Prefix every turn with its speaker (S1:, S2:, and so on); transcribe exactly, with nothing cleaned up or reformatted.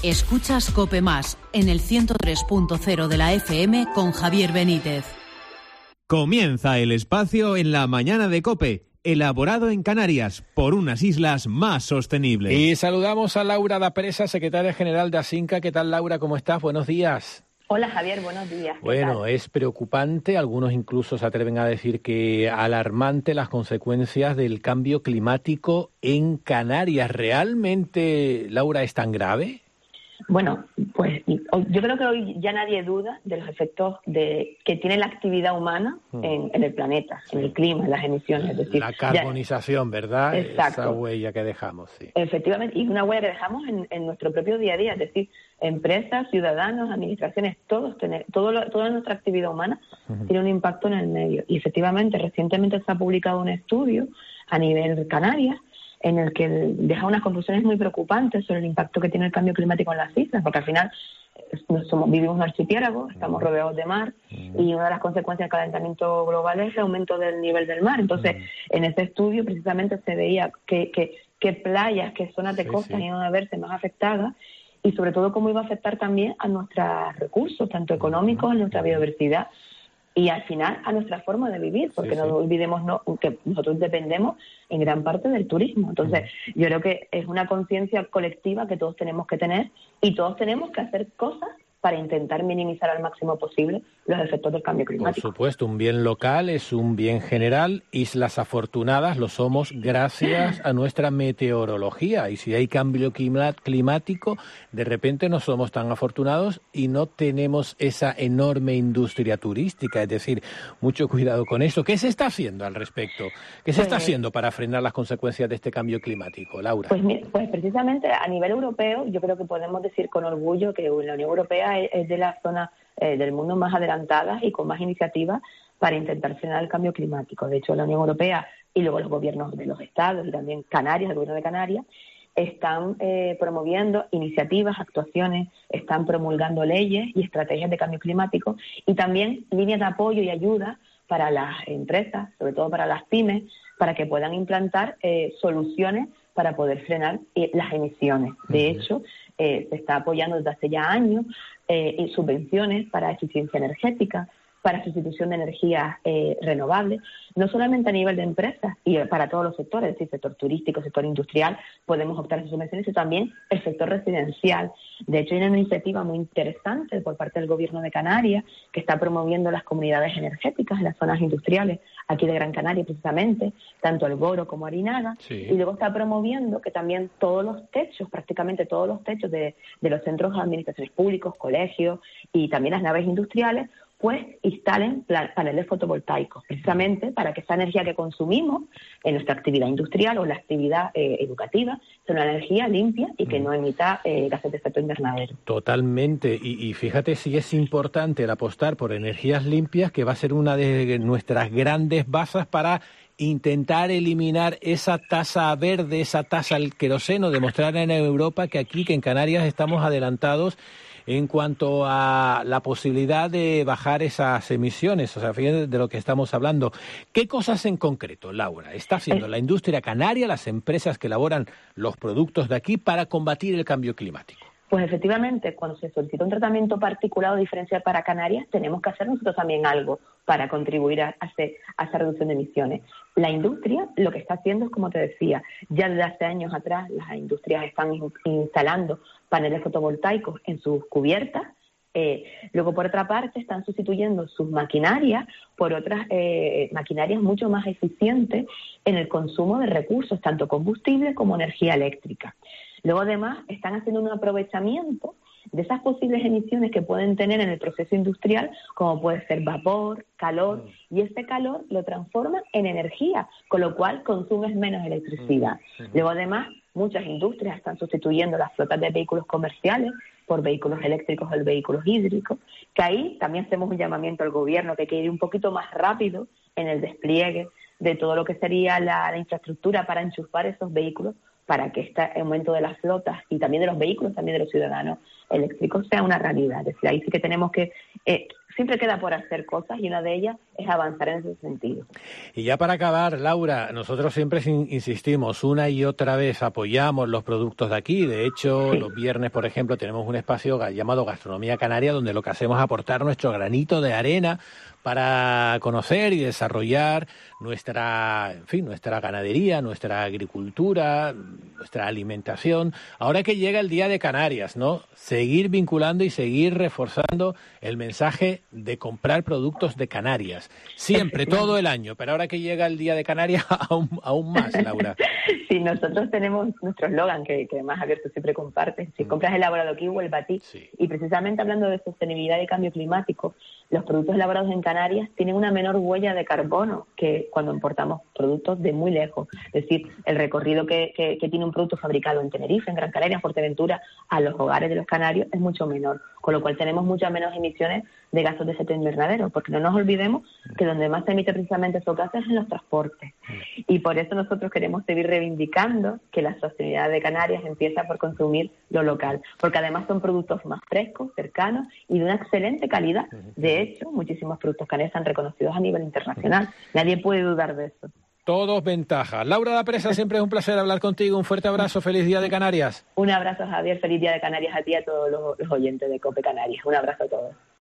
S1: Escuchas COPE Más en el ciento tres punto cero de la F M con Javier Benítez.
S2: Comienza el espacio en la mañana de COPE, elaborado en Canarias por unas islas más sostenibles.
S3: Y saludamos a Laura da Presa, secretaria general de ASINCA. ¿Qué tal, Laura? ¿Cómo estás? Buenos días.
S4: Hola, Javier, buenos días.
S3: Bueno,
S4: tal?
S3: es preocupante, algunos incluso se atreven a decir que alarmante las consecuencias del cambio climático en Canarias. ¿Realmente, Laura, es tan grave?
S4: Bueno, pues yo creo que hoy ya nadie duda de los efectos de que tiene la actividad humana en, en el planeta, sí. en el clima, en las emisiones. Es decir,
S3: la carbonización, ya, ¿verdad?
S4: Exacto.
S3: Esa huella que dejamos, sí.
S4: Efectivamente, y una huella que dejamos en, en nuestro propio día a día, es decir, empresas, ciudadanos, administraciones, todos tener, todo lo, toda nuestra actividad humana uh-huh. tiene un impacto en el medio. Y efectivamente, recientemente se ha publicado un estudio a nivel Canarias en el que deja unas conclusiones muy preocupantes sobre el impacto que tiene el cambio climático en las islas, porque al final somos, vivimos en un archipiélago, estamos rodeados de mar, y una de las consecuencias del calentamiento global es el aumento del nivel del mar. Entonces, en ese estudio precisamente se veía que, que, que playas, que zonas de sí, costa sí. iban a verse más afectadas, y sobre todo cómo iba a afectar también a nuestros recursos, tanto económicos, a nuestra biodiversidad, y al final a nuestra forma de vivir, porque sí, no sí. olvidemos no, que nosotros dependemos en gran parte del turismo. Entonces, uh-huh. yo creo que es una conciencia colectiva que todos tenemos que tener y todos tenemos que hacer cosas para intentar minimizar al máximo posible los efectos del cambio climático.
S3: Por supuesto, un bien local es un bien general. Islas afortunadas lo somos gracias a nuestra meteorología. Y si hay cambio climático, de repente no somos tan afortunados y no tenemos esa enorme industria turística. Es decir, mucho cuidado con eso. ¿Qué se está haciendo al respecto? ¿Qué se pues, está haciendo para frenar las consecuencias de este cambio climático, Laura?
S4: Pues, pues precisamente a nivel europeo, yo creo que podemos decir con orgullo que la Unión Europea es de las zonas eh, del mundo más adelantadas y con más iniciativas para intentar frenar el cambio climático. De hecho, la Unión Europea y luego los gobiernos de los estados y también Canarias, el gobierno de Canarias, están eh, promoviendo iniciativas, actuaciones, están promulgando leyes y estrategias de cambio climático y también líneas de apoyo y ayuda para las empresas, sobre todo para las pymes, para que puedan implantar eh, soluciones para poder frenar eh, las emisiones. De uh-huh. hecho, eh, se está apoyando desde hace ya años eh, subvenciones para eficiencia energética, para sustitución de energías eh, renovables, no solamente a nivel de empresas y para todos los sectores, es decir, sector turístico, sector industrial, podemos optar a esas subvenciones, sino también el sector residencial. De hecho, hay una iniciativa muy interesante por parte del Gobierno de Canarias que está promoviendo las comunidades energéticas en las zonas industriales, aquí de Gran Canaria precisamente, tanto El Goro como Arinaga, sí. y luego está promoviendo que también todos los techos, prácticamente todos los techos de, de los centros de administraciones públicos, colegios y también las naves industriales, pues instalen plan, paneles fotovoltaicos, precisamente para que esa energía que consumimos en nuestra actividad industrial o la actividad eh, educativa sea una energía limpia y que no emita eh, gases de efecto invernadero.
S3: Totalmente, y, y fíjate si es importante el apostar por energías limpias, que va a ser una de nuestras grandes bases para intentar eliminar esa tasa verde, esa tasa al queroseno, demostrar en Europa que aquí, que en Canarias estamos adelantados en cuanto a la posibilidad de bajar esas emisiones. O sea, fíjate de lo que estamos hablando. ¿Qué cosas en concreto, Laura, está haciendo la industria canaria, las empresas que elaboran los productos de aquí para combatir el cambio climático?
S4: Pues efectivamente, cuando se solicita un tratamiento particular o diferencial para Canarias, tenemos que hacer nosotros también algo para contribuir a, a, ese, a esa reducción de emisiones. La industria lo que está haciendo es, como te decía, ya desde hace años atrás las industrias están in, instalando paneles fotovoltaicos en sus cubiertas. Eh, luego, por otra parte, están sustituyendo sus maquinarias por otras eh, maquinarias mucho más eficientes en el consumo de recursos, tanto combustible como energía eléctrica. Luego, además, están haciendo un aprovechamiento de esas posibles emisiones que pueden tener en el proceso industrial, como puede ser vapor, calor, y este calor lo transforman en energía, con lo cual consumes menos electricidad. Luego, además, muchas industrias están sustituyendo las flotas de vehículos comerciales por vehículos eléctricos o vehículos hídricos, que ahí también hacemos un llamamiento al gobierno que hay que ir un poquito más rápido en el despliegue de todo lo que sería la, la infraestructura para enchufar esos vehículos, para que este aumento de las flotas y también de los vehículos, también de los ciudadanos eléctricos, sea una realidad. Es decir, ahí sí que tenemos que eh, siempre queda por hacer cosas y una de ellas es avanzar en ese sentido.
S3: Y ya para acabar, Laura, nosotros siempre insistimos una y otra vez, apoyamos los productos de aquí. De hecho, sí. Los viernes, por ejemplo, tenemos un espacio llamado Gastronomía Canaria, donde lo que hacemos es aportar nuestro granito de arena para conocer y desarrollar nuestra, en fin, nuestra ganadería, nuestra agricultura, nuestra alimentación. Ahora que llega el Día de Canarias, ¿no? Seguir vinculando y seguir reforzando el mensaje de comprar productos de Canarias. Siempre, todo el año, pero ahora que llega el Día de Canarias, aún, aún más, Laura.
S4: Sí, nosotros tenemos nuestro eslogan, que, que además Javier tú siempre compartes, si compras elaborado aquí, vuelve a ti. Sí. Y precisamente hablando de sostenibilidad y cambio climático, los productos elaborados en Canarias tienen una menor huella de carbono que cuando importamos productos de muy lejos. Es decir, el recorrido que, que, que tiene un producto fabricado en Tenerife, en Gran Canaria, en Fuerteventura, a los hogares de los canarios es mucho menor, con lo cual tenemos muchas menos emisiones de gases de efecto invernadero, porque no nos olvidemos que donde más se emite precisamente esos gases es en los transportes. Y por eso nosotros queremos seguir reivindicando que la sostenibilidad de Canarias empieza por consumir lo local, porque además son productos más frescos, cercanos y de una excelente calidad. De hecho, muchísimos productos canarios están reconocidos a nivel internacional. Nadie puede dudar de eso.
S3: Todos ventajas. Laura La Presa, siempre es un placer hablar contigo. Un fuerte abrazo. Feliz Día de Canarias.
S4: Un abrazo, Javier. Feliz Día de Canarias a ti y a todos los, los oyentes de COPE Canarias. Un abrazo a todos.